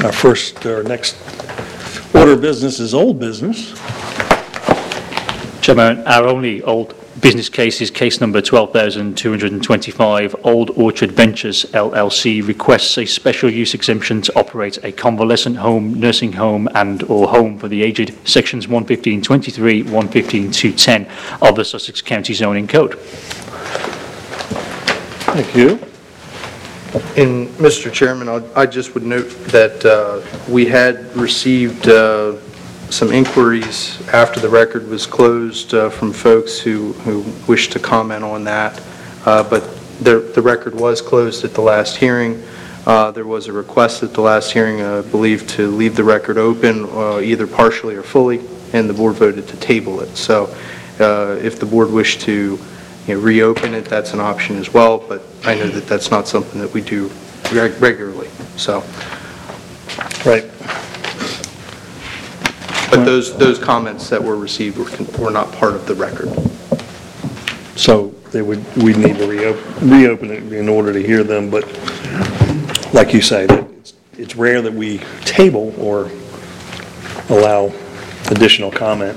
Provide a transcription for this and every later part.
Our next order of business is old business. Chairman, our only old business case is case number 12,225. Old Orchard Ventures LLC requests a special use exemption to operate a convalescent home, nursing home and/or home for the aged, sections 115.23, 115.210 of the Sussex County Zoning Code. Thank you. And Mr. Chairman, I just would note that we had received some inquiries after the record was closed from folks who wished to comment on that, but the record was closed at the last hearing. There was a request at the last hearing, I believe, to leave the record open either partially or fully, and the board voted to table it. So if the board wished to reopen it, that's an option as well, but I know that that's not something that we do regularly. So, right. But those comments that were received were not part of the record. So we'd need to reopen it in order to hear them, but like you say, it's rare that we table or allow additional comment.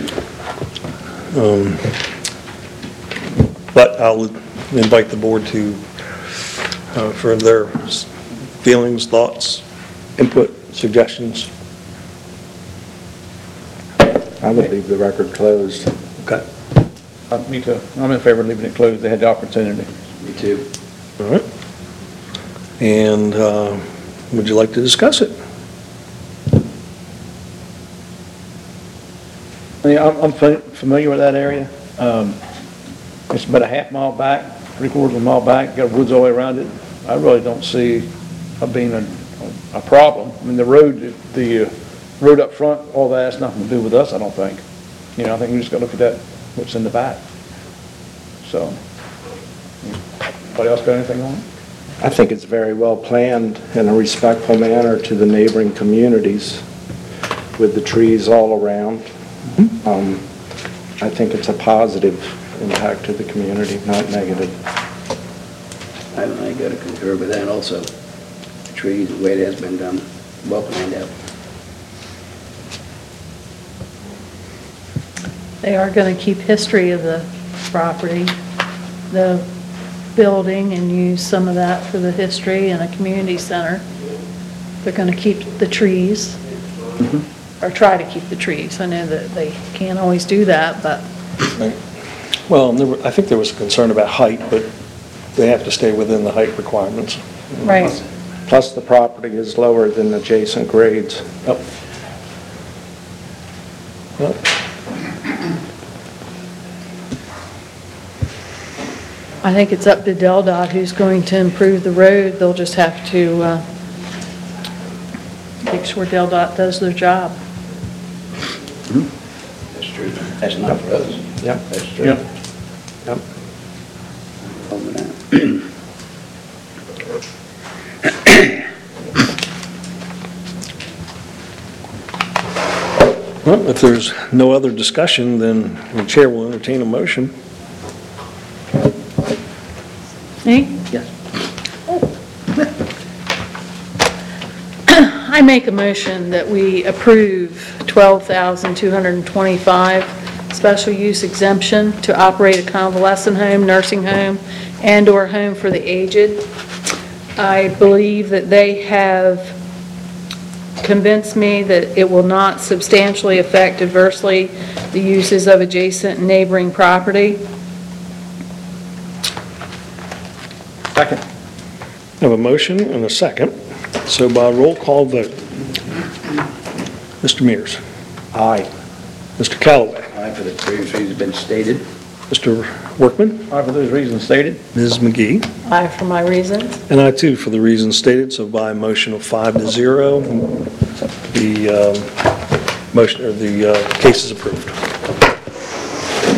But I'll invite the board to, for their feelings, thoughts, input, suggestions. I would leave the record closed. Okay. Me too. I'm in favor of leaving it closed. They had the opportunity. Me too. All right. And would you like to discuss it? Yeah, I'm familiar with that area. It's about a half mile back, 3/4 of a mile back, got woods all the way around it. I really don't see it being a problem. I mean, the road up front, all that has nothing to do with us, I don't think. I think we just got to look at that, what's in the back. So, anybody else got anything on it? I think it's very well planned in a respectful manner to the neighboring communities with the trees all around. I think it's a positive impact to the community, not negative. I got to concur with that also. The trees, the way it has been done, well planned out. They are going to keep history of the property, the building, and use some of that for the history and a community center. They're going to keep the trees, or try to keep the trees. I know that they can't always do that, but... Well, I think there was a concern about height, but they have to stay within the height requirements. Right. Plus the property is lower than adjacent grades. Yep. Yep. I think it's up to DelDOT who's going to improve the road. They'll just have to make sure DelDOT does their job. That's true. That's not for us. Yep. That's true. Yep. Yep. Over that. Well, if there's no other discussion, then the chair will entertain a motion. Me? Yes. I make a motion that we approve 12,225 special use exemption to operate a convalescent home, nursing home, and/or home for the aged. I believe that they have convinced me that it will not substantially affect adversely the uses of adjacent and neighboring property. Second. I have a motion and a second. So by roll call vote. Mr. Mears. Aye. Mr. Callaway. Aye, for the previous reasons been stated. Mr. Workman. Aye, for those reasons stated. Ms. McGee. Aye for my reasons. And I too for the reasons stated. So by a motion of 5-0, the motion or the case is approved.